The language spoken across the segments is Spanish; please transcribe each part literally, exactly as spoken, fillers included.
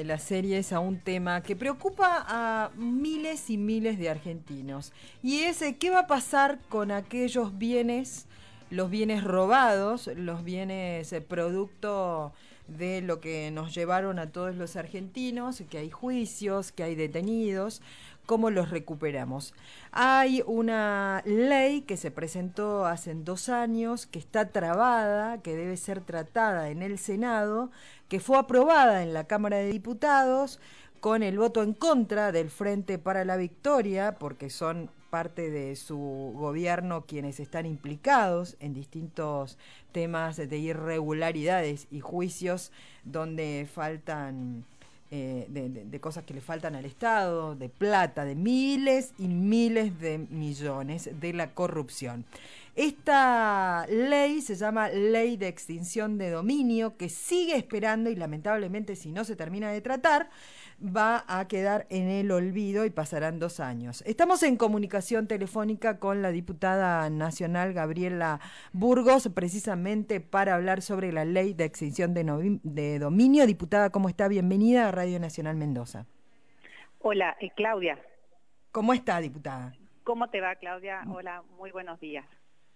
de la serie es a un tema que preocupa a miles y miles de argentinos. Y es eh, qué va a pasar con aquellos bienes, los bienes robados, los bienes eh, producto de lo que nos llevaron a todos los argentinos, que hay juicios, que hay detenidos, cómo los recuperamos. Hay una ley que se presentó hace dos años, que está trabada, que debe ser tratada en el Senado, que fue aprobada en la Cámara de Diputados con el voto en contra del Frente para la Victoria, porque son parte de su gobierno quienes están implicados en distintos temas de irregularidades y juicios donde faltan eh, de, de, de cosas que le faltan al Estado, de plata, de miles y miles de millones, de la corrupción. Esta ley se llama Ley de Extinción de Dominio, que sigue esperando y lamentablemente si no se termina de tratar, va a quedar en el olvido y pasarán dos años. Estamos en comunicación telefónica con la diputada nacional Gabriela Burgos, precisamente para hablar sobre la Ley de Extinción de, no, de Dominio. Diputada, ¿cómo está? Bienvenida a Radio Nacional Mendoza. Hola, eh, Claudia. ¿Cómo está, diputada? ¿Cómo te va, Claudia? Hola, muy buenos días.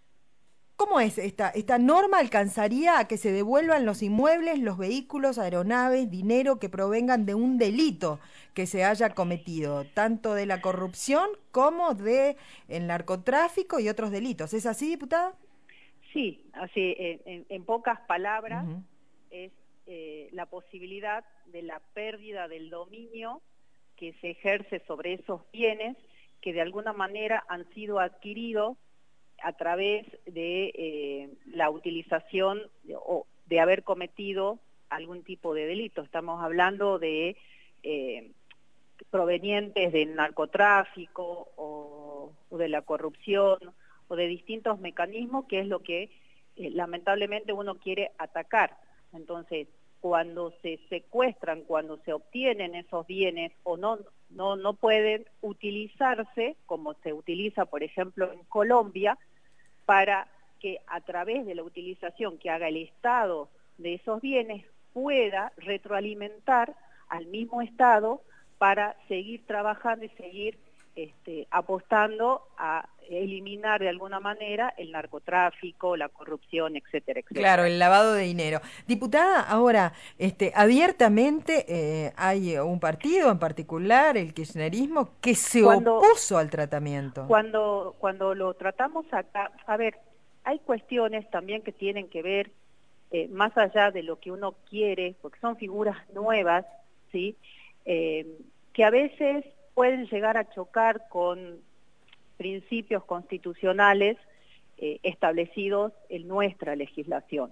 ¿Cómo es esta, esta norma? ¿Alcanzaría a que se devuelvan los inmuebles, los vehículos, aeronaves, dinero que provengan de un delito que se haya cometido, tanto de la corrupción como de el narcotráfico y otros delitos? ¿Es así, diputada? Sí, así, eh, en, en pocas palabras, Uh-huh. es eh, la posibilidad de la pérdida del dominio que se ejerce sobre esos bienes que de alguna manera han sido adquiridos a través de eh, la utilización de, o de haber cometido algún tipo de delito. Estamos hablando de eh, provenientes del narcotráfico o, o de la corrupción o de distintos mecanismos, que es lo que eh, lamentablemente uno quiere atacar. Entonces, cuando se secuestran, cuando se obtienen esos bienes o no, no, no pueden utilizarse, como se utiliza, por ejemplo, en Colombia, para que a través de la utilización que haga el Estado de esos bienes pueda retroalimentar al mismo Estado para seguir trabajando y seguir este, apostando a eliminar de alguna manera el narcotráfico, la corrupción, etcétera, etcétera. Claro, el lavado de dinero. Diputada, ahora, este, abiertamente eh, hay un partido en particular, el kirchnerismo, que se Cuando, opuso al tratamiento. cuando, cuando lo tratamos acá, a ver, hay cuestiones también que tienen que ver, eh, más allá de lo que uno quiere, porque son figuras nuevas, ¿sí? Eh, que a veces pueden llegar a chocar con principios constitucionales eh, establecidos en nuestra legislación.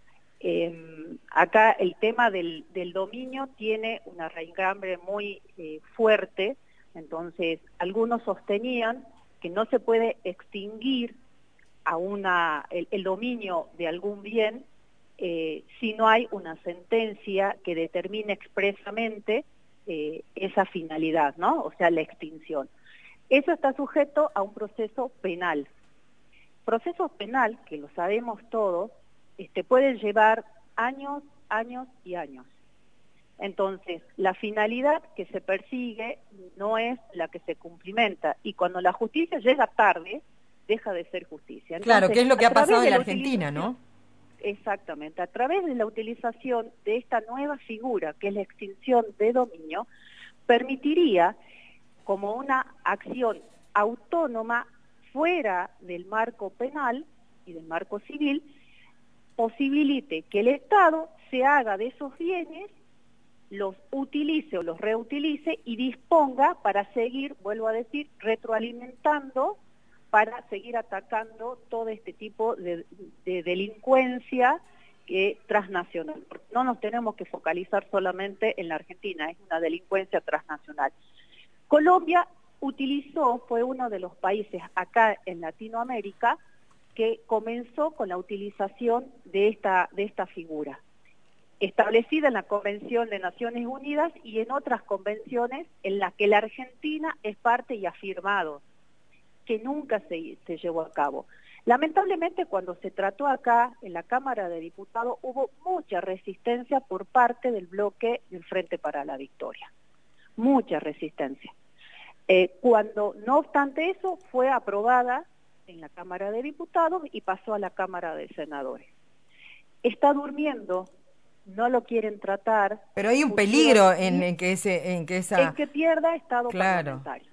Eh, acá el tema del, del dominio tiene una raigambre muy eh, fuerte, entonces algunos sostenían que no se puede extinguir a una, el, el dominio de algún bien eh, si no hay una sentencia que determine expresamente eh, esa finalidad, ¿no? O sea, la extinción. Eso está sujeto a un proceso penal. Procesos penal, que lo sabemos todos, este, pueden llevar años, años y años. Entonces, la finalidad que se persigue no es la que se cumplimenta, y cuando la justicia llega tarde, deja de ser justicia. Entonces, Claro, que es lo que ha pasado en la la Argentina, ¿no? Exactamente, a través de la utilización de esta nueva figura, que es la extinción de dominio, permitiría, como una acción autónoma fuera del marco penal y del marco civil, posibilite que el Estado se haga de esos bienes, los utilice o los reutilice y disponga para seguir, vuelvo a decir, retroalimentando, para seguir atacando todo este tipo de, de delincuencia eh, transnacional. Porque no nos tenemos que focalizar solamente en la Argentina, es una delincuencia transnacional. Colombia utilizó, fue uno de los países acá en Latinoamérica que comenzó con la utilización de esta, de esta figura, establecida en la Convención de Naciones Unidas y en otras convenciones en las que la Argentina es parte y ha firmado, que nunca se, se llevó a cabo. Lamentablemente, cuando se trató acá, en la Cámara de Diputados, hubo mucha resistencia por parte del bloque del Frente para la Victoria. Mucha resistencia. Eh, cuando, no obstante eso, fue aprobada en la Cámara de Diputados y pasó a la Cámara de Senadores. Está durmiendo, no lo quieren tratar. Pero hay un peligro en, en que ese, en que esa... en que pierda estado claro. parlamentario.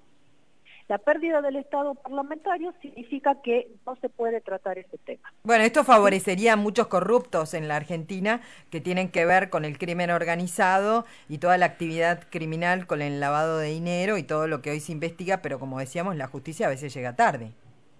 La pérdida del estado parlamentario significa que no se puede tratar ese tema. Bueno, esto favorecería a muchos corruptos en la Argentina que tienen que ver con el crimen organizado y toda la actividad criminal con el lavado de dinero y todo lo que hoy se investiga, pero como decíamos, la justicia a veces llega tarde.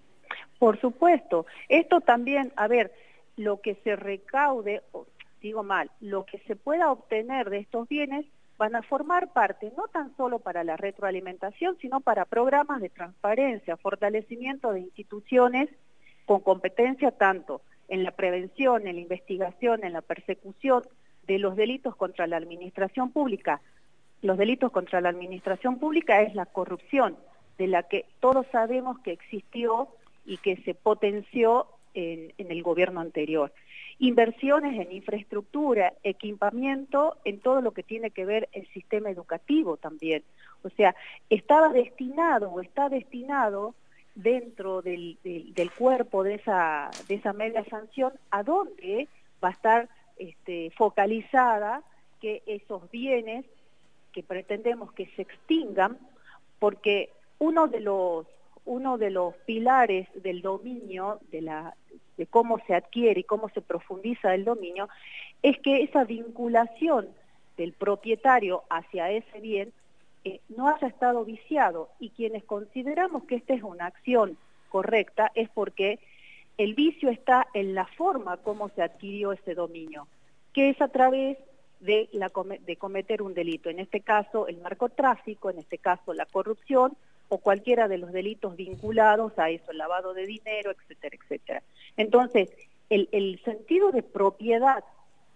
Por supuesto. Esto también, a ver, lo que se recaude, digo mal, lo que se pueda obtener de estos bienes van a formar parte no tan solo para la retroalimentación, sino para programas de transparencia, fortalecimiento de instituciones con competencia tanto en la prevención, en la investigación, en la persecución de los delitos contra la administración pública. Los delitos contra la administración pública es la corrupción, de la que todos sabemos que existió y que se potenció en, en el gobierno anterior. Inversiones en infraestructura, equipamiento, en todo lo que tiene que ver el sistema educativo también. O sea, estaba destinado o está destinado dentro del, del, del cuerpo de esa, de esa media sanción a dónde va a estar este, focalizada que esos bienes que pretendemos que se extingan, porque uno de los uno de los pilares del dominio, de, la, de cómo se adquiere y cómo se profundiza el dominio, es que esa vinculación del propietario hacia ese bien eh, no haya estado viciado, y quienes consideramos que esta es una acción correcta es porque el vicio está en la forma como se adquirió ese dominio, que es a través de, la, de cometer un delito, en este caso el narcotráfico, en este caso la corrupción, o cualquiera de los delitos vinculados a eso, el lavado de dinero, etcétera, etcétera. Entonces, el, el sentido de propiedad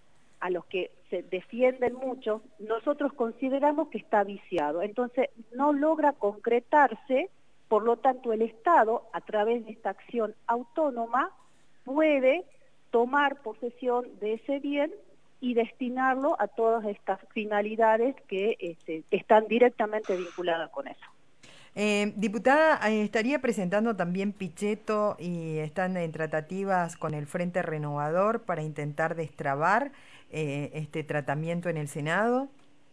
a los que se defienden mucho, nosotros consideramos que está viciado. Entonces, no logra concretarse, por lo tanto, el Estado, a través de esta acción autónoma, puede tomar posesión de ese bien y destinarlo a todas estas finalidades que este, están directamente vinculadas con eso. Eh, diputada, eh, estaría presentando también Pichetto y están en tratativas con el Frente Renovador para intentar destrabar eh, este tratamiento en el Senado.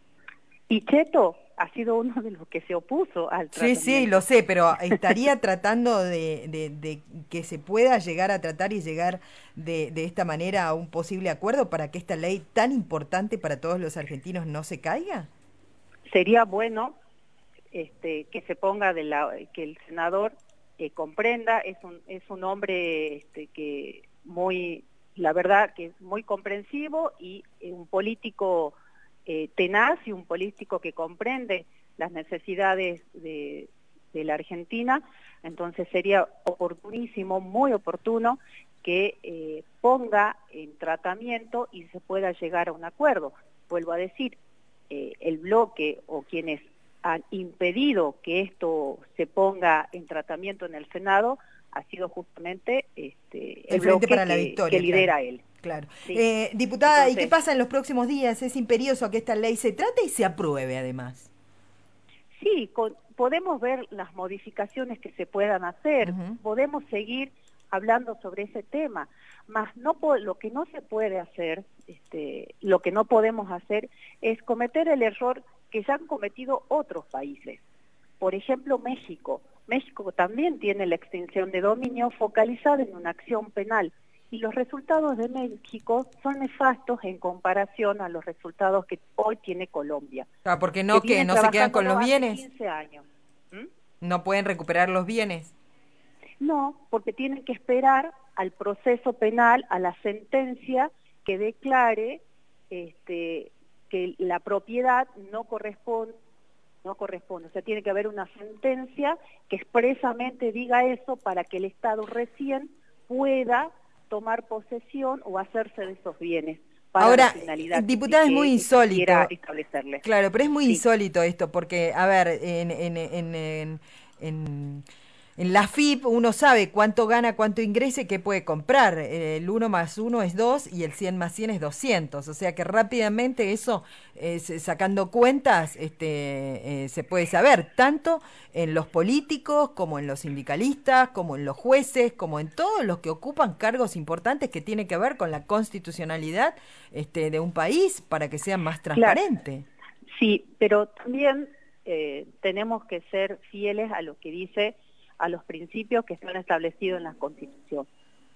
Pichetto ha sido uno de los que se opuso al tratamiento. Sí, sí, lo sé, pero estaría tratando de, de, de que se pueda llegar a tratar y llegar de, de esta manera a un posible acuerdo para que esta ley tan importante para todos los argentinos no se caiga. Sería bueno Este, que se ponga de la, que el senador eh, comprenda, es un es un hombre este, que muy, la verdad que es muy comprensivo y eh, un político eh, tenaz y un político que comprende las necesidades de, de la Argentina. Entonces sería oportunísimo, muy oportuno que eh, ponga en tratamiento y se pueda llegar a un acuerdo. Vuelvo a decir, eh, el bloque o quienes han impedido que esto se ponga en tratamiento en el Senado ha sido justamente este, el, el bloque para la que, Victoria, que lidera claro, él. Claro. Sí. Eh, diputada, Entonces, ¿y qué pasa en los próximos días? Es imperioso que esta ley se trate y se apruebe además. Sí, con, podemos ver las modificaciones que se puedan hacer, uh-huh. Podemos seguir hablando sobre ese tema, más no lo que no se puede hacer, este, lo que no podemos hacer es cometer el error que ya han cometido otros países. Por ejemplo, México. México también tiene la extinción de dominio focalizada en una acción penal, y los resultados de México son nefastos en comparación a los resultados que hoy tiene Colombia. Ah, porque no, que, que no se quedan con los bienes. quince años. ¿Mm? ¿No pueden recuperar los bienes? No, porque tienen que esperar al proceso penal, a la sentencia que declare este, que la propiedad no corresponde, no corresponde. O sea, tiene que haber una sentencia que expresamente diga eso para que el Estado recién pueda tomar posesión o hacerse de esos bienes. Para Ahora, la finalidad diputada, que, es muy insólito. Establecerle. Claro, pero es muy sí. insólito esto, porque, a ver, en, en, en, en, en En la F I P uno sabe cuánto gana, cuánto ingresa y qué puede comprar. El uno más uno es dos y el cien más cien es doscientos. O sea que rápidamente eso, eh, sacando cuentas, este, eh, se puede saber, tanto en los políticos como en los sindicalistas, como en los jueces, como en todos los que ocupan cargos importantes que tienen que ver con la constitucionalidad este, de un país para que sea más Claro, transparente. sí, pero también eh, tenemos que ser fieles a lo que dice, a los principios que están establecidos en la Constitución.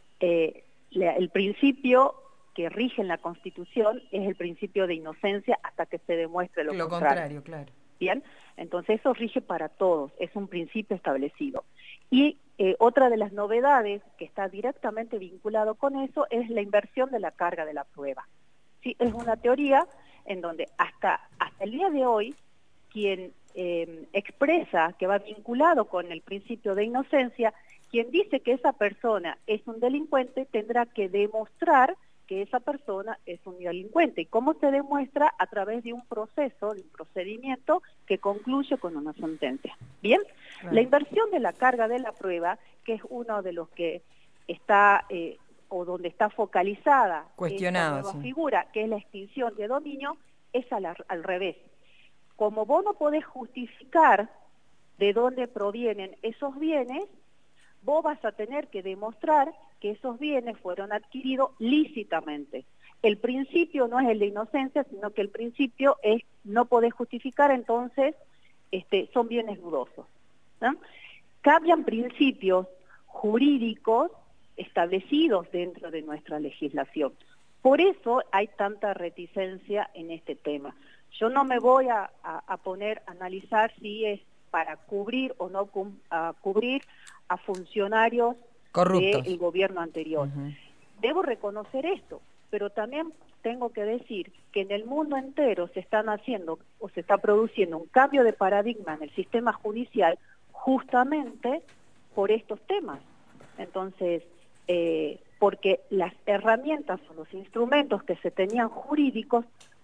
Eh, la, el principio que rige en la Constitución es el principio de inocencia hasta que se demuestre lo, Lo contrario. contrario, claro. Bien, entonces eso rige para todos, es un principio establecido. Y eh, otra de las novedades que está directamente vinculado con eso es la inversión de la carga de la prueba. Sí, es una teoría en donde hasta, hasta el día de hoy quien eh, expresa que va vinculado con el principio de inocencia, quien dice que esa persona es un delincuente tendrá que demostrar que esa persona es un delincuente. ¿Y cómo se demuestra? A través de un proceso, de un procedimiento que concluye con una sentencia. Bien, claro. La inversión de la carga de la prueba, que es uno de los que está, eh, o donde está focalizada esta nueva sí. figura, que es la extinción de dominio, es al, al revés. Como vos no podés justificar de dónde provienen esos bienes, vos vas a tener que demostrar que esos bienes fueron adquiridos lícitamente. El principio no es el de inocencia, sino que el principio es no podés justificar, entonces este, son bienes dudosos, ¿no? Cambian principios jurídicos establecidos dentro de nuestra legislación. Por eso hay tanta reticencia en este tema. Yo no me voy a, a, a poner a analizar si es para cubrir o no cu a cubrir a funcionarios corruptos del gobierno anterior. Uh-huh. Debo reconocer esto, pero también tengo que decir que en el mundo entero se están haciendo o se está produciendo un cambio de paradigma en el sistema judicial justamente por estos temas. Entonces, eh, porque las herramientas o los instrumentos que se tenían jurídicos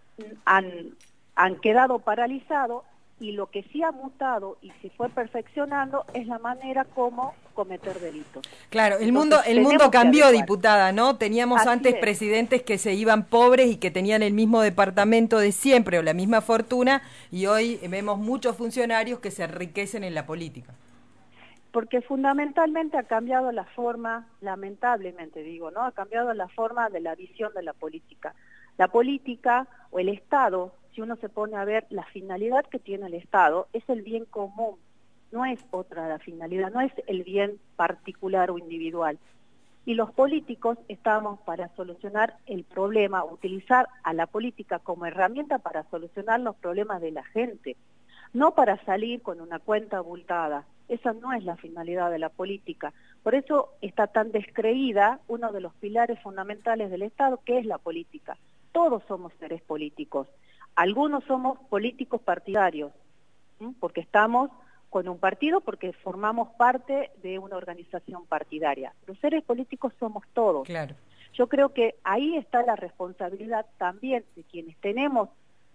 han, han quedado paralizados, y lo que sí ha mutado y se fue perfeccionando es la manera como cometer delitos. Claro, el Entonces, mundo el mundo cambió, diputada, ¿no? Teníamos Así antes es. presidentes que se iban pobres y que tenían el mismo departamento de siempre o la misma fortuna, y hoy vemos muchos funcionarios que se enriquecen en la política. Porque fundamentalmente ha cambiado la forma, lamentablemente digo, ¿no? Ha cambiado la forma de la visión de la política. La política o el Estado, si uno se pone a ver la finalidad que tiene el Estado, es el bien común, no es otra la finalidad, no es el bien particular o individual. Y los políticos estamos para solucionar el problema, utilizar a la política como herramienta para solucionar los problemas de la gente, no para salir con una cuenta abultada. Esa no es la finalidad de la política. Por eso está tan descreída uno de los pilares fundamentales del Estado, que es la política. Todos somos seres políticos. Algunos somos políticos partidarios, ¿sí? Porque estamos con un partido, porque formamos parte de una organización partidaria. Los seres políticos somos todos. Claro. Yo creo que ahí está la responsabilidad también de quienes tenemos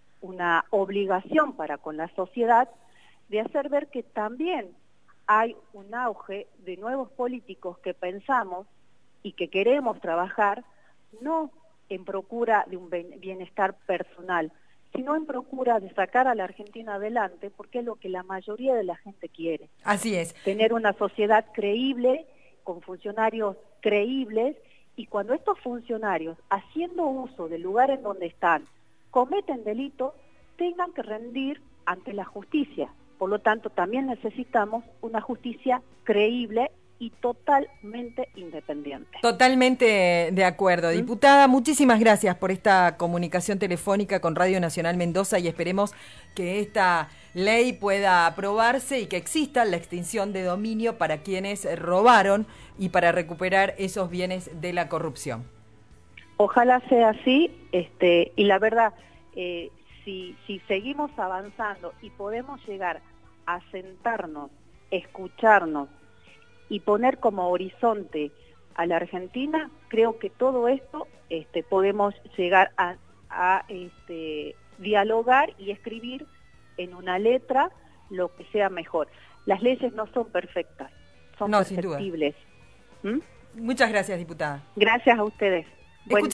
una obligación para con la sociedad de hacer ver que también hay un auge de nuevos políticos que pensamos y que queremos trabajar no en procura de un bienestar personal, sino en procura de sacar a la Argentina adelante, porque es lo que la mayoría de la gente quiere. Así es. Tener una sociedad creíble, con funcionarios creíbles, y cuando estos funcionarios, haciendo uso del lugar en donde están, cometen delitos, tengan que rendir ante la justicia. Por lo tanto, también necesitamos una justicia creíble y totalmente independiente. Totalmente de acuerdo. ¿Mm? Diputada, muchísimas gracias por esta comunicación telefónica con Radio Nacional Mendoza, y esperemos que esta ley pueda aprobarse y que exista la extinción de dominio para quienes robaron y para recuperar esos bienes de la corrupción. Ojalá sea así, este, y la verdad, eh, si, si seguimos avanzando y podemos llegar a sentarnos, escucharnos y poner como horizonte a la Argentina, creo que todo esto este, podemos llegar a, a este, dialogar y escribir en una letra lo que sea mejor. Las leyes no son perfectas, son no, perceptibles. ¿Mm? Muchas gracias, diputada. Gracias a ustedes. Buen